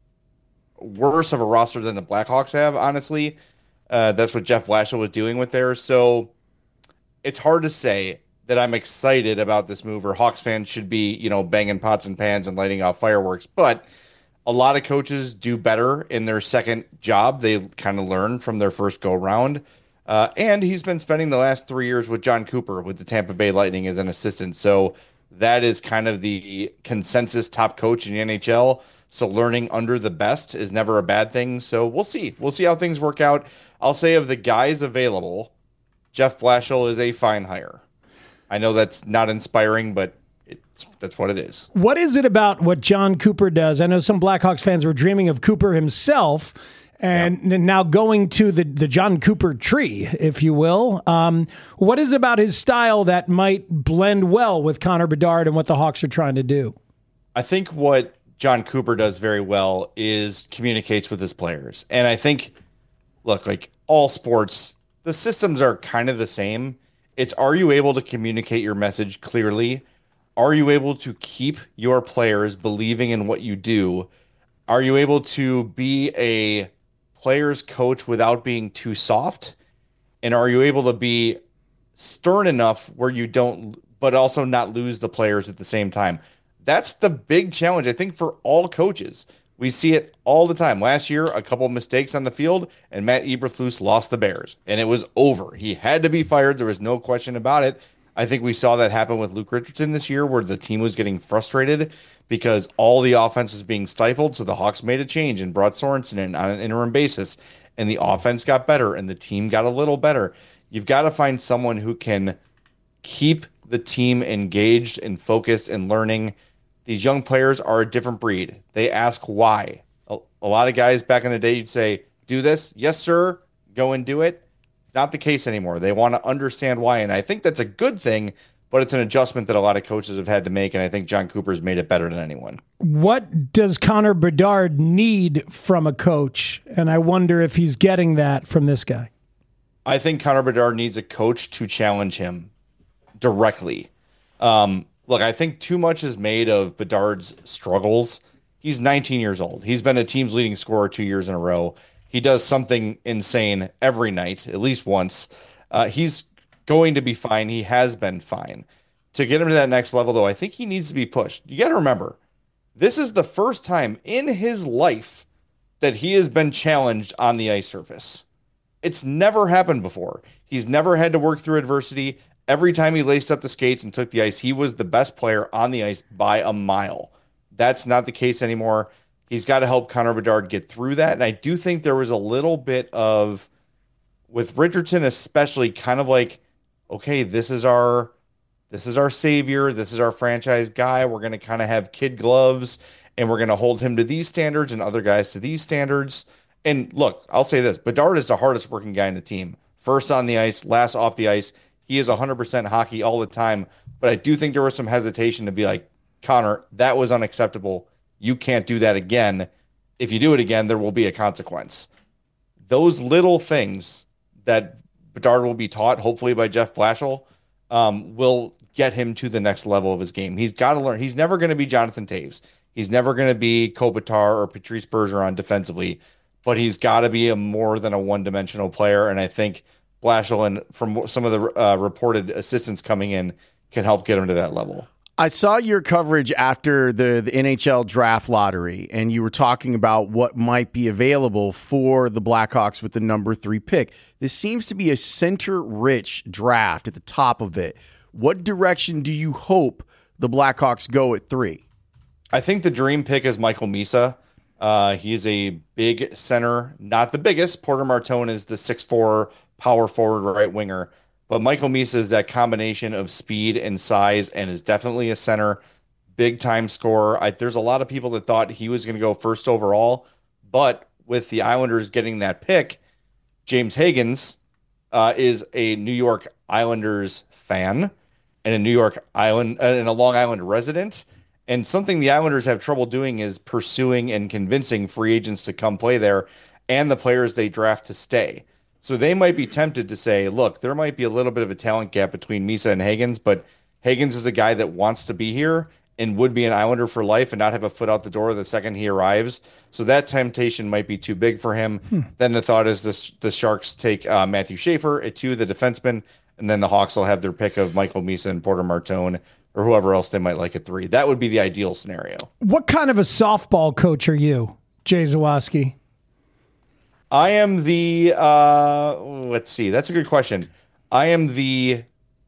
worse of a roster than the Blackhawks have, honestly. That's what Jeff Blashill was doing with theirs. So it's hard to say that I'm excited about this move, or Hawks fans should be, banging pots and pans and lighting off fireworks. But a lot of coaches do better in their second job. They kind of learn from their first go round. And he's been spending the last 3 years with John Cooper with the Tampa Bay Lightning as an assistant. So that is kind of the consensus top coach in the NHL. So learning under the best is never a bad thing. So we'll see. We'll see how things work out. I'll say of the guys available, Jeff Blashill is a fine hire. I know that's not inspiring, but that's what it is. What is it about what John Cooper does? I know some Blackhawks fans were dreaming of Cooper himself, and now going to the John Cooper tree, if you will. What is it about his style that might blend well with Connor Bedard and what the Hawks are trying to do? I think what John Cooper does very well is communicates with his players. And I think, look, like all sports, the systems are kind of the same. It's, are you able to communicate your message clearly? Are you able to keep your players believing in what you do? Are you able to be a player's coach without being too soft? And are you able to be stern enough where you don't, but also not lose the players at the same time? That's the big challenge, I think, for all coaches. We see it all the time. Last year, a couple of mistakes on the field, and Matt Eberflus lost the Bears, and it was over. He had to be fired. There was no question about it. I think we saw that happen with Luke Richardson this year, where the team was getting frustrated because all the offense was being stifled. So the Hawks made a change and brought Sorensen in on an interim basis, and the offense got better, and the team got a little better. You've got to find someone who can keep the team engaged and focused and learning. These young players are a different breed. They ask why. A lot of guys back in the day, you'd say, do this. Yes, sir. Go and do it. It's not the case anymore. They want to understand why. And I think that's a good thing, but it's an adjustment that a lot of coaches have had to make. And I think John Cooper's made it better than anyone. What does Connor Bedard need from a coach? And I wonder if he's getting that from this guy. I think Connor Bedard needs a coach to challenge him directly. Look, I think too much is made of Bedard's struggles. He's 19 years old. He's been a team's leading scorer 2 years in a row. He does something insane every night, at least once. He's going to be fine. He has been fine. To get him to that next level, though, I think he needs to be pushed. You got to remember, this is the first time in his life that he has been challenged on the ice surface. It's never happened before. He's never had to work through adversity every time he laced up the skates and took the ice, he was the best player on the ice by a mile. That's not the case anymore. He's got to help Connor Bedard get through that. And I do think there was a little bit of, with Richardson especially, kind of like, okay, this is our savior. This is our franchise guy. We're going to kind of have kid gloves, and we're going to hold him to these standards and other guys to these standards. And look, I'll say this. Bedard is the hardest working guy in the team. First on the ice, last off the ice. He is 100% hockey all the time. But I do think there was some hesitation to be like, Connor, that was unacceptable. You can't do that again. If you do it again, there will be a consequence. Those little things that Bedard will be taught, hopefully by Jeff Blashill, will get him to the next level of his game. He's got to learn. He's never going to be Jonathan Toews. He's never going to be Kopitar or Patrice Bergeron defensively, but he's got to be more than a one-dimensional player. And I think Blashill, and from some of the reported assistants coming in, can help get him to that level. I saw your coverage after the NHL draft lottery, and you were talking about what might be available for the Blackhawks with the number 3 pick. This seems to be a center-rich draft at the top of it. What direction do you hope the Blackhawks go at 3? I think the dream pick is Michael Misa. He is a big center, not the biggest. Porter Martone is the 6'4" power forward right winger. But Michael Misa is that combination of speed and size and is definitely a center, big-time scorer. There's a lot of people that thought he was going to go first overall, but with the Islanders getting that pick, James Higgins is a New York Islanders fan and a Long Island resident. And something the Islanders have trouble doing is pursuing and convincing free agents to come play there and the players they draft to stay. So they might be tempted to say, look, there might be a little bit of a talent gap between Misa and Higgins, but Higgins is a guy that wants to be here and would be an Islander for life and not have a foot out the door the second he arrives. So that temptation might be too big for him. Then the thought is the Sharks take Matthew Schaefer at 2, the defenseman, and then the Hawks will have their pick of Michael Misa and Porter Martone or whoever else they might like at 3. That would be the ideal scenario. What kind of a softball coach are you, Jay Zawaski? I am the, let's see, that's a good question. I am the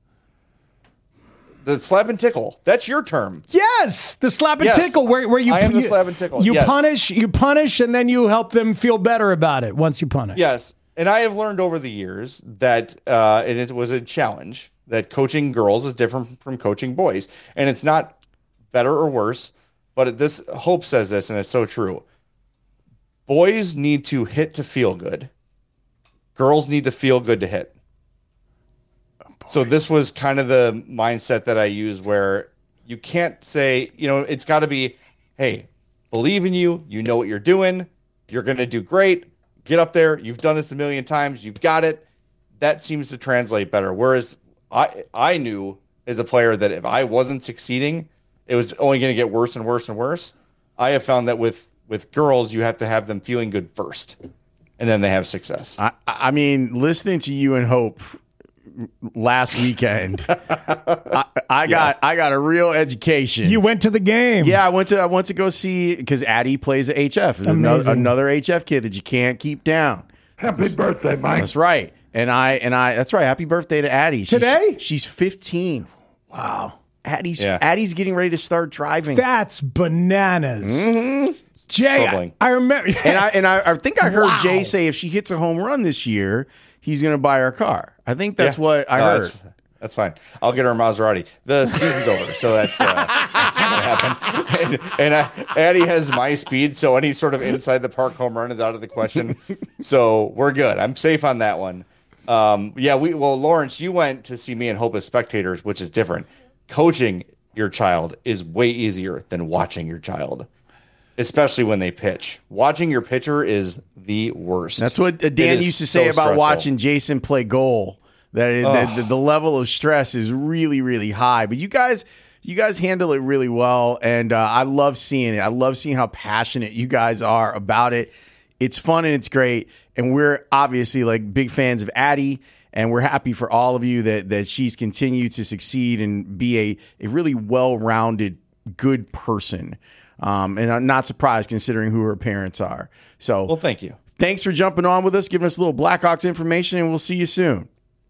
slap and tickle. That's your term. Yes, the slap and tickle, where you I am the slap and tickle. You yes. punish, and then you help them feel better about it once you punish. Yes, and I have learned over the years that, and it was a challenge, that coaching girls is different from coaching boys. And it's not better or worse, but this Hope says this, and it's so true. Boys need to hit to feel good. Girls need to feel good to hit. So this was kind of the mindset that I use, where you can't say, it's got to be, hey, believe in you. You know what you're doing. You're going to do great. Get up there. You've done this a million times. You've got it. That seems to translate better. Whereas I knew as a player that if I wasn't succeeding, it was only going to get worse and worse and worse. I have found that with girls, you have to have them feeling good first, and then they have success. I mean, listening to you and Hope last weekend, I got a real education. You went to the game. Yeah, I went to go see, because Addie plays at HF. Another HF kid that you can't keep down. Happy birthday, Mike. That's right. And I that's right. Happy birthday to Addie. Today? She's 15. Wow. Addie's getting ready to start driving. That's bananas. Mm-hmm. Jay, I remember, and I think I heard Jay say if she hits a home run this year, he's going to buy her car. I think that's what I heard. That's fine. I'll get her a Maserati. The season's over, so that's not going to happen. And Addie has my speed, so any sort of inside the park home run is out of the question. So we're good. I'm safe on that one. Lawrence, you went to see me and Hope as spectators, which is different. Coaching your child is way easier than watching your child, especially when they pitch. Watching your pitcher is the worst. That's what Dan used to say about stressful. Watching Jason play goal. That the level of stress is really, really high. But you guys handle it really well, and I love seeing it. I love seeing how passionate you guys are about it. It's fun and it's great, and we're obviously like big fans of Addie, and we're happy for all of you that she's continued to succeed and be a really well-rounded, good person. And I'm not surprised considering who her parents are. So, well, thank you. Thanks for jumping on with us, giving us a little Blackhawks information, and we'll see you soon.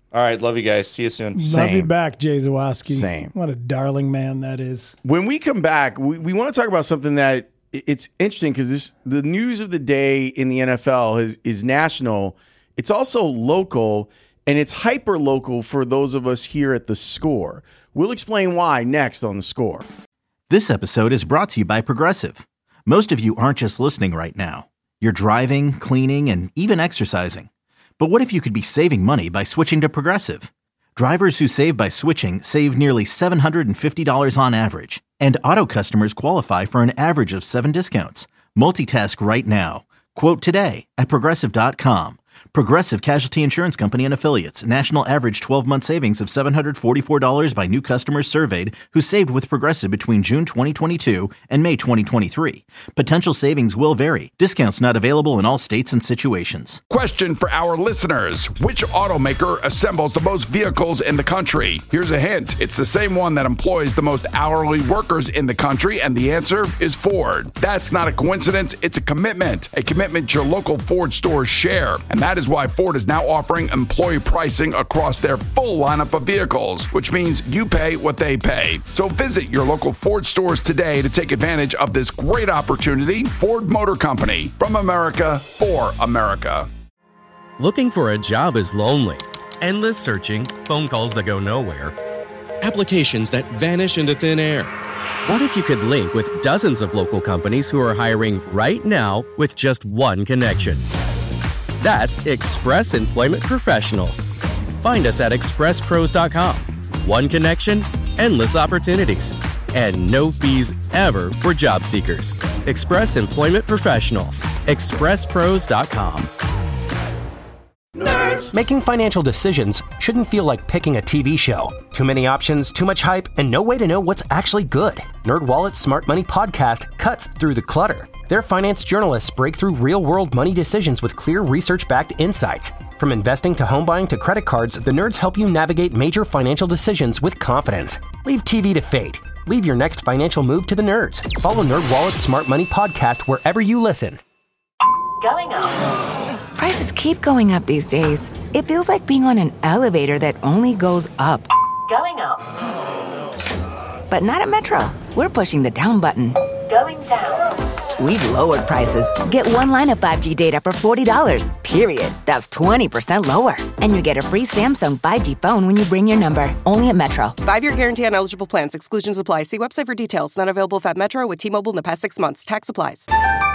All right. Love you guys. See you soon. Love you back, Jay Zawaski. Same. What a darling man that is. When we come back, we want to talk about something that it's interesting because the news of the day in the NFL is national. It's also local, and it's hyper local for those of us here at The Score. We'll explain why next on The Score. This episode is brought to you by Progressive. Most of you aren't just listening right now. You're driving, cleaning, and even exercising. But what if you could be saving money by switching to Progressive? Drivers who save by switching save nearly $750 on average. And auto customers qualify for an average of 7 discounts. Multitask right now. Quote today at Progressive.com. Progressive Casualty Insurance Company and Affiliates. National average 12-month savings of $744 by new customers surveyed who saved with Progressive between June 2022 and May 2023. Potential savings will vary. Discounts not available in all states and situations. Question for our listeners. Which automaker assembles the most vehicles in the country? Here's a hint. It's the same one that employs the most hourly workers in the country, and the answer is Ford. That's not a coincidence. It's a commitment your local Ford stores share. And that is why Ford is now offering employee pricing across their full lineup of vehicles, which means you pay what they pay. So visit your local Ford stores today to take advantage of this great opportunity. Ford Motor Company, from America for America. Looking for a job is lonely. Endless searching, phone calls that go nowhere, applications that vanish into thin air. What if you could link with dozens of local companies who are hiring right now with just one connection? That's Express Employment Professionals. Find us at expresspros.com. One connection, endless opportunities, and no fees ever for job seekers. Express Employment Professionals. expresspros.com. Nerds. Making financial decisions shouldn't feel like picking a TV show. Too many options, too much hype, and no way to know what's actually good. NerdWallet's Smart Money Podcast cuts through the clutter. Their finance journalists break through real-world money decisions with clear research-backed insights. From investing to home buying to credit cards, the nerds help you navigate major financial decisions with confidence. Leave TV to fate. Leave your next financial move to the nerds. Follow NerdWallet's Smart Money Podcast wherever you listen. Going up. Prices keep going up these days. It feels like being on an elevator that only goes up. Going up. But not at Metro. We're pushing the down button. Going down. We've lowered prices. Get one line of 5G data for $40, period. That's 20% lower. And you get a free Samsung 5G phone when you bring your number. Only at Metro. 5-year guarantee on eligible plans. Exclusions apply. See website for details. Not available if at Metro with T-Mobile in the past 6 months. Tax applies.